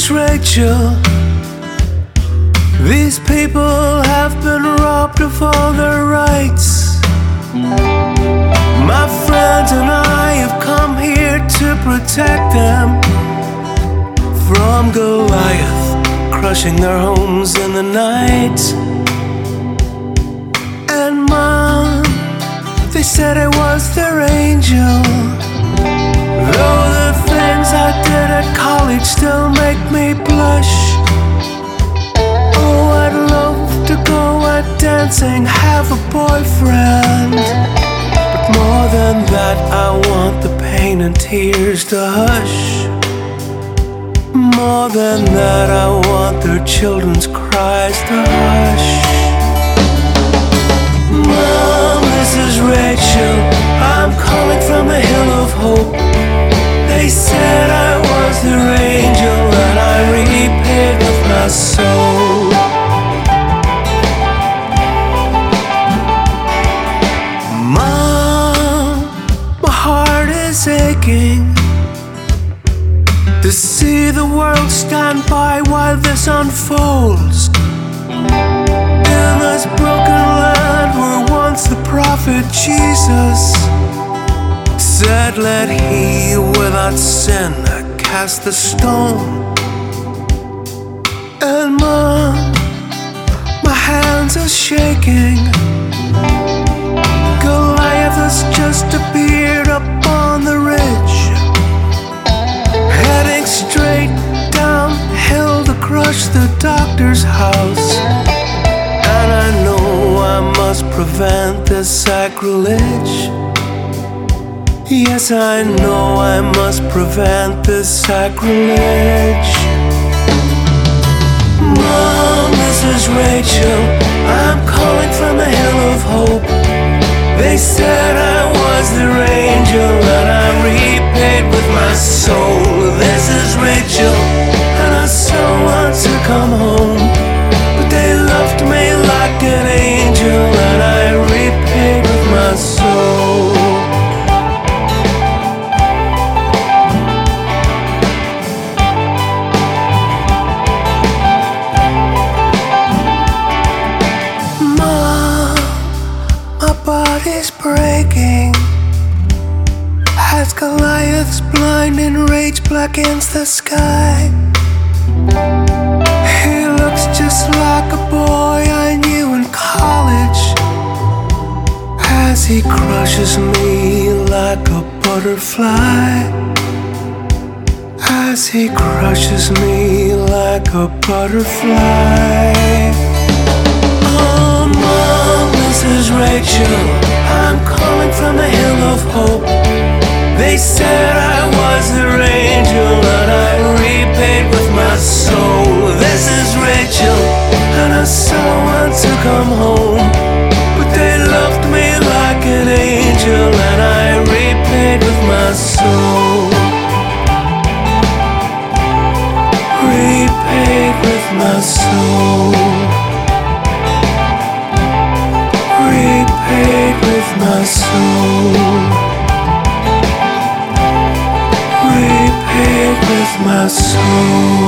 Mrs. Rachel, these people have been robbed of all their rights. My friends and I have come here to protect them from Goliath crushing their homes in the night. And Mom, they said I was their angel, though the things I did at college still make me blush. Oh, I'd love to go out dancing, have a boyfriend, but more than that, I want the pain and tears to hush. More than that, I want their children's cries to hush. Mom, this is Rachel, I'm calling from a hill of hope. They said I was their angel and I repaid with my soul. Mom, my heart is aching to see the world stand by while this unfolds. In this broken land where once the prophet Jesus said, let he without sin cast the stone. And Mom, my hands are shaking. Goliath has just appeared up on the ridge, heading straight downhill to crush the doctor's house. And I know I must prevent this sacrilege. Yes, I know I must prevent this sacrilege. Mom, this is Rachel, I'm calling from a hill of hope. They said I was their angel and I repaid with my soul. This is Rachel, and I so want to come home, but they loved me like an angel and I repaid with my soul. Mom, my body's breaking as Goliath's blinding rage blackens the sky. He looks just like a boy I knew in college, as he crushes me like a butterfly, as he crushes me like a butterfly. Oh, Mom, this is Rachel, I'm calling from a hill of hope. They said I was their angel and I repaid with my soul. This is Rachel, and I so want to come home, but they loved me like an angel and I repaid with my soul. Repaid with my soul. Repaid with my soul. Repaid with my soul.